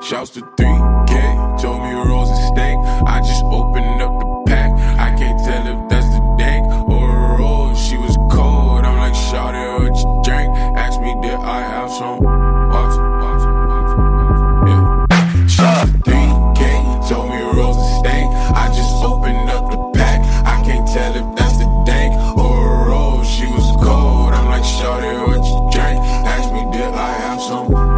Shouts to 3K, told me rolls and steak. I just opened up the pack. I can't tell if that's the dank or a roll. She was cold, I'm like, shawty, what you drank? Asked me, did I have some? Yeah. Shouts to 3K, told me rolls and steak. I just opened up the pack. I can't tell if that's the dank or a roll. She was cold, I'm like, shawty, what you drank? Asked me, did I have some?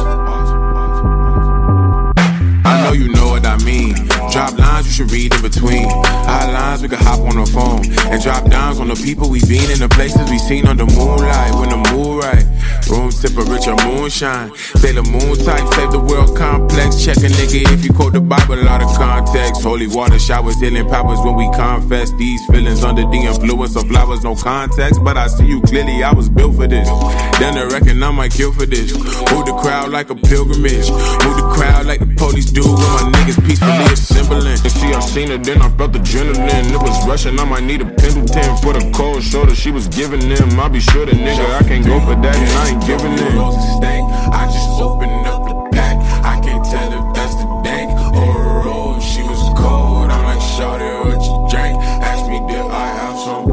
I know you know what I mean. Drop lines you should read in between. High lines we could hop on the phone and drop dimes on the people we been in the places we seen under moonlight. When the moon right, room sip of richer moonshine. Sailor Moon type, save the world complex. Check a nigga if you quote the Bible out of context. Holy water showers, healing powers when we confess these feelings under the influence of flowers. No context, but I see you clearly. I was built for this. Then I reckon I might kill for this. Move the crowd like a pilgrimage. Move the crowd like the police do when my niggas peacefully assembling. And see, I seen her, then I felt adrenaline. It was rushing, I might need a Pendleton for the cold shoulder she was giving them. I'll be sure the nigga, I can't go for that and I ain't giving in. I just opened up the pack. I can't tell if that's the dank or a roll. She was cold, I'm like, shawty, what you drank? Asked me, did I have some?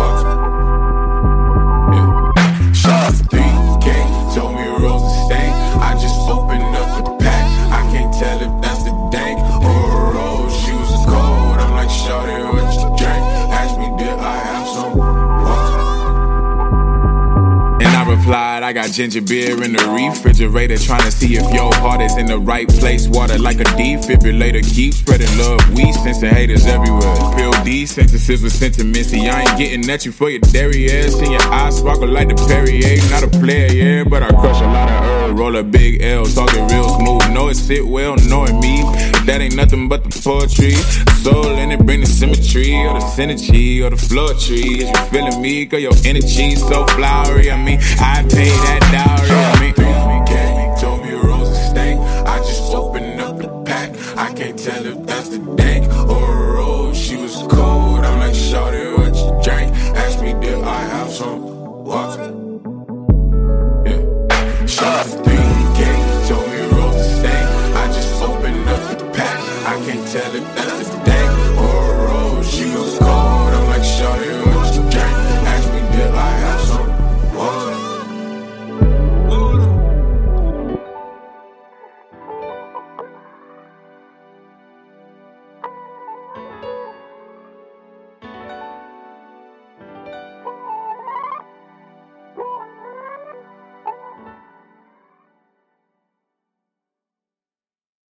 Yeah. Shot 3K, told me rolls and stank. I just opened up the pack. I can't tell if that's the dank or a roll. She was cold, I'm like, shawty, what you drank? Asked me, did I have some? And I replied, I got ginger beer in the refrigerator, trying to see if your heart is in the right place. Water like a defibrillator, keep spreading love. We sensing haters everywhere. Pill D sentences with sentiments. See, I ain't getting at you for your dairy ass. And your eyes sparkle like the Perrier. Not a player, yeah, but I crush a lot of herb. Roll a big L, talking real smooth. Know it sit well, knowing me. That ain't nothing but the poetry. Soul in it, bring the symmetry, or the synergy, or the floor tree. Is you feeling me? Cause your energy so flowery. I mean, I pay that dowry. I mean, 3K, told me rolls and stank. I just opened up the pack. I can't tell if that's the dank or a roll. She was cold, I'm like, shawty, what you drank? Asked me, did I have some? What? Yeah. Shot 3K, told me rolls and stank. I just opened up the pack. I can't tell if